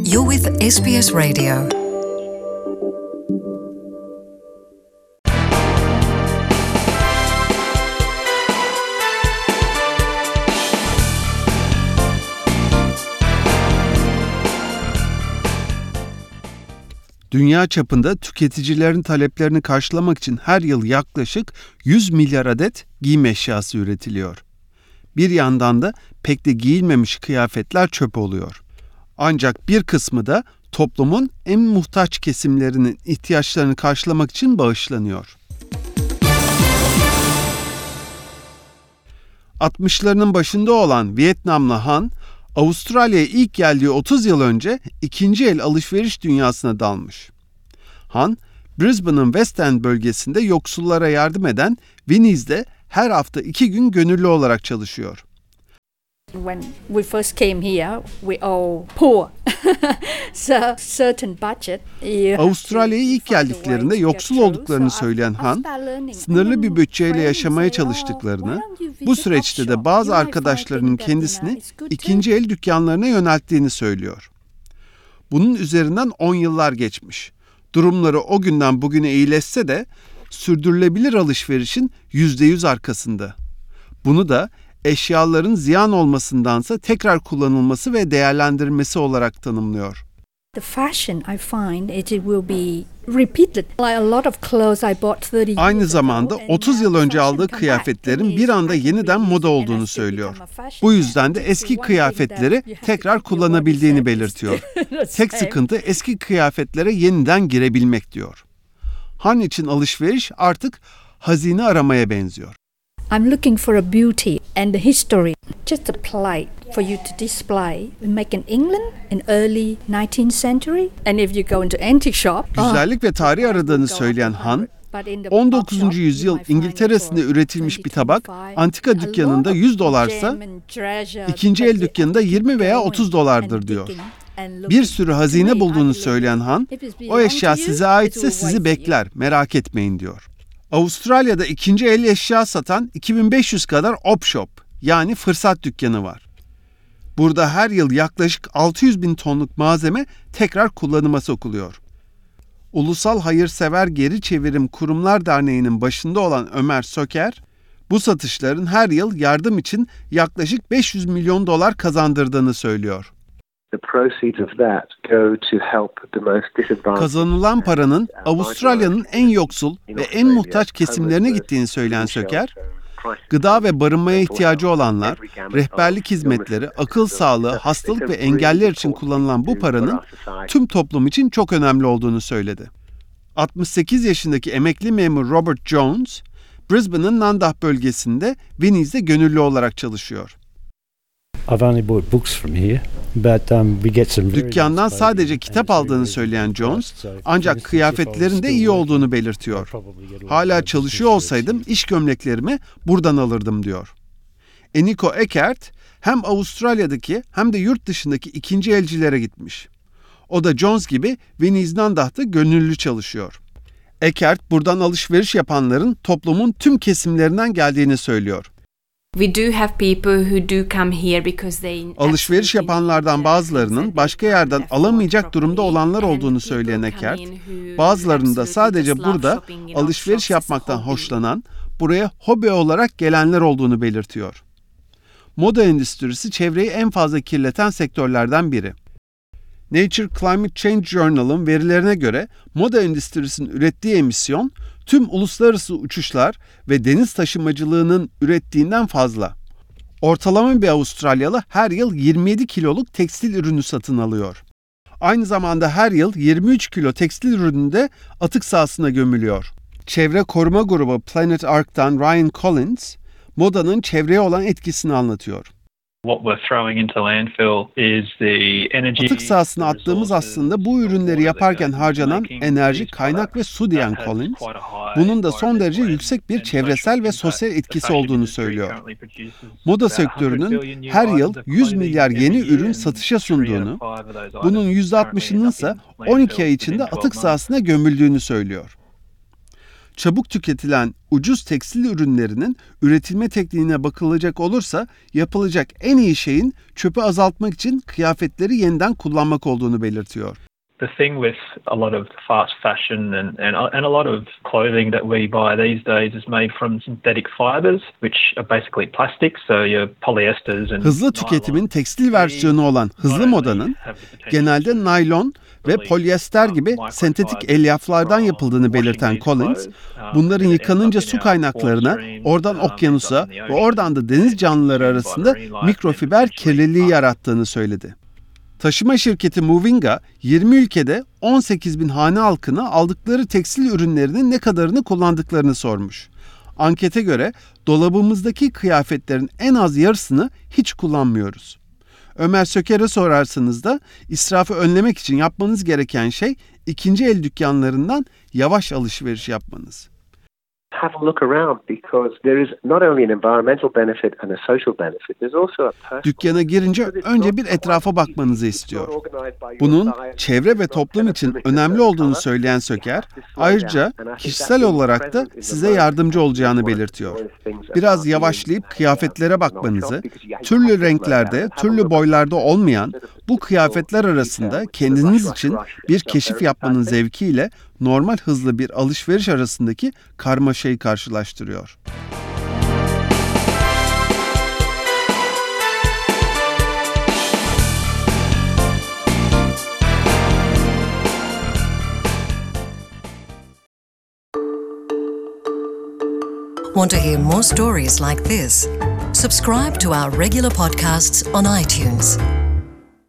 You're with SBS Radio. Dünya çapında tüketicilerin taleplerini karşılamak için her yıl yaklaşık 100 milyar adet giyim eşyası üretiliyor. Bir yandan da pek de giyilmemiş kıyafetler çöp oluyor. Ancak bir kısmı da toplumun en muhtaç kesimlerinin ihtiyaçlarını karşılamak için bağışlanıyor. 60'larının başında olan Vietnamlı Han, Avustralya'ya ilk geldiği 30 yıl önce ikinci el alışveriş dünyasına dalmış. Han, Brisbane'ın West End bölgesinde yoksullara yardım eden Winnie's'de her hafta 2 gün gönüllü olarak çalışıyor. When we first came here, we all poor. So certain budget. Avustralya'ya ilk geldiklerinde yoksul olduklarını söyleyen Han, sınırlı bir bütçeyle yaşamaya çalıştıklarını, bu süreçte de bazı arkadaşlarının kendisini ikinci el dükkanlarına yönelttiğini söylüyor. Bunun üzerinden 10 yıllar geçmiş. Durumları o günden bugüne iyileşse de sürdürülebilir alışverişin %100 arkasında. Bunu da eşyaların ziyan olmasındansa tekrar kullanılması ve değerlendirilmesi olarak tanımlıyor. The fashion I find it will be repeated. Like a lot of clothes I bought 30 years Aynı zamanda 30 yıl önce aldığı kıyafetlerin bir anda yeniden moda olduğunu söylüyor. Bu yüzden de eski kıyafetleri tekrar kullanabildiğini belirtiyor. Tek sıkıntı eski kıyafetlere yeniden girebilmek diyor. Han için alışveriş artık hazine aramaya benziyor. I'm looking for a beauty and the history. Just a plate for you to display. Make in England in early 19th century. And if you go into antique shop. Güzellik ve tarih aradığını söyleyen Han, 19. yüzyıl İngiltere'sinde üretilmiş bir tabak antika dükkanında $100'sa ikinci el dükkanında 20 veya 30 dolardır diyor. Bir sürü hazine bulduğunu söyleyen Han, o eşya size aitse sizi bekler, merak etmeyin diyor. Avustralya'da ikinci el eşya satan 2500 kadar op shop yani fırsat dükkanı var. Burada her yıl yaklaşık 600 bin tonluk malzeme tekrar kullanıma sokuluyor. Ulusal Hayırsever Geri Çevirim Kurumlar Derneği'nin başında olan Ömer Söker, bu satışların her yıl yardım için yaklaşık 500 milyon dolar kazandırdığını söylüyor. Kazanılan paranın Avustralya'nın en yoksul ve en muhtaç kesimlerine gittiğini söyleyen Söker, gıda ve barınmaya ihtiyacı olanlar, rehberlik hizmetleri, akıl sağlığı, hastalık ve engeller için kullanılan bu paranın tüm toplum için çok önemli olduğunu söyledi. 68 yaşındaki emekli memur Robert Jones, Brisbane'ın Nandah bölgesinde Winnie's'de gönüllü olarak çalışıyor. Dükkandan sadece kitap aldığını söyleyen Jones, ancak kıyafetlerin de iyi olduğunu belirtiyor. Hala çalışıyor olsaydım iş gömleklerimi buradan alırdım diyor. Eniko Eckert hem Avustralya'daki hem de yurt dışındaki ikinci elcilere gitmiş. O da Jones gibi Winnie's Nandah'ta gönüllü çalışıyor. Eckert buradan alışveriş yapanların toplumun tüm kesimlerinden geldiğini söylüyor. Alışveriş yapanlardan bazılarının başka yerden alamayacak durumda olanlar olduğunu söyleyen Eckert, bazılarının da sadece burada alışveriş yapmaktan hoşlanan, buraya hobi olarak gelenler olduğunu belirtiyor. Moda endüstrisi çevreyi en fazla kirleten sektörlerden biri. Nature Climate Change Journal'ın verilerine göre moda endüstrisinin ürettiği emisyon tüm uluslararası uçuşlar ve deniz taşımacılığının ürettiğinden fazla. Ortalama bir Avustralyalı her yıl 27 kiloluk tekstil ürünü satın alıyor. Aynı zamanda her yıl 23 kilo tekstil ürünü de atık sahasına gömülüyor. Çevre koruma grubu Planet Ark'tan Ryan Collins, modanın çevreye olan etkisini anlatıyor. Atık sahasına attığımız aslında bu ürünleri yaparken harcanan enerji, kaynak ve su diyen Collins, bunun da son derece yüksek bir çevresel ve sosyal etkisi olduğunu söylüyor. Moda sektörünün her yıl 100 milyar yeni ürün satışa sunduğunu, bunun %60'ının ise 12 ay içinde atık sahasına gömüldüğünü söylüyor. Çabuk tüketilen ucuz tekstil ürünlerinin üretilme tekniğine bakılacak olursa yapılacak en iyi şeyin çöpü azaltmak için kıyafetleri yeniden kullanmak olduğunu belirtiyor. The thing with a lot of fast fashion and a lot of clothing that we buy these days is made from synthetic fibers, which are basically plastic, so your polyesters and hızlı tüketimin tekstil versiyonu olan hızlı modanın genelde naylon ve polyester gibi sentetik elyaflardan yapıldığını belirten Collins, bunların yıkanınca su kaynaklarına, oradan okyanusa ve oradan da deniz canlıları arasında mikrofiber kirliliği yarattığını söyledi. Taşıma şirketi Movinga, 20 ülkede 18 bin hane halkına aldıkları tekstil ürünlerinin ne kadarını kullandıklarını sormuş. Ankete göre dolabımızdaki kıyafetlerin en az yarısını hiç kullanmıyoruz. Ömer Söker'e sorarsanız da israfı önlemek için yapmanız gereken şey ikinci el dükkanlarından yavaş alışveriş yapmanız. Have a look around because there is not only an environmental benefit and a social benefit, there's also a personal. Dükkana girince önce bir etrafa bakmanızı istiyor. Bunun çevre ve toplum için önemli olduğunu söyleyen Söker, ayrıca kişisel olarak da size yardımcı olacağını belirtiyor. Biraz yavaşlayıp kıyafetlere bakmanızı, türlü renklerde, türlü boylarda olmayan bu kıyafetler arasında kendiniz için bir keşif yapmanın zevkiyle normal hızlı bir alışveriş arasındaki karmaşayı karşılaştırıyor. Want to hear more stories like this? Subscribe to our regular podcasts on iTunes.